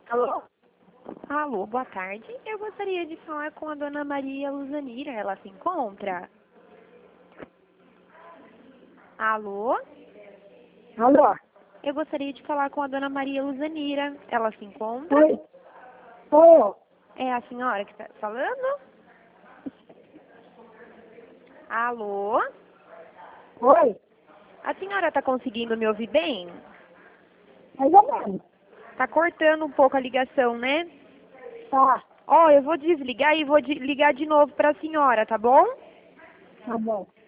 Alô? Alô, boa tarde. Eu gostaria de falar com a dona Maria Luzanira. Ela se encontra? Alô? Alô? Eu gostaria de falar com a dona Maria Luzanira. Ela se encontra? Oi? Sou eu. É a senhora que está falando? Alô? Oi? A senhora está conseguindo me ouvir bem? Mais ou menos. Tá cortando um pouco a ligação, né? Tá, Ó, eu vou desligar e vou ligar de novo para a senhora, tá bom? tá bom.